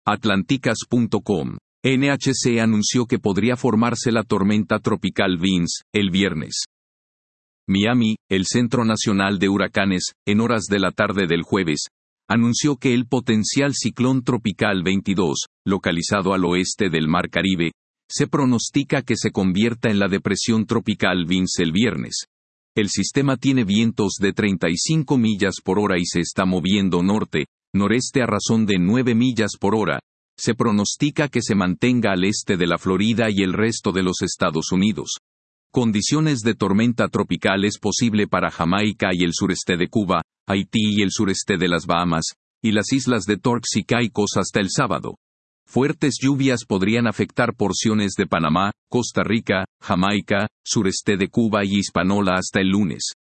Atlanticas.com. NHC anunció que podría formarse la tormenta tropical Vince, el viernes. Miami, el Centro Nacional de Huracanes, en horas de la tarde del jueves, anunció que el potencial ciclón tropical 22, localizado al oeste del Mar Caribe, se pronostica que se convierta en la depresión tropical Vince el viernes. El sistema tiene vientos de 35 millas por hora y se está moviendo norte-noreste a razón de 9 millas por hora. Se pronostica que se mantenga al este de la Florida y el resto de los Estados Unidos. Condiciones de tormenta tropical es posible para Jamaica y el sureste de Cuba, Haití y el sureste de las Bahamas, y las islas de Turks y Caicos hasta el sábado. Fuertes lluvias podrían afectar porciones de Panamá, Costa Rica, Jamaica, sureste de Cuba y Hispaniola hasta el lunes.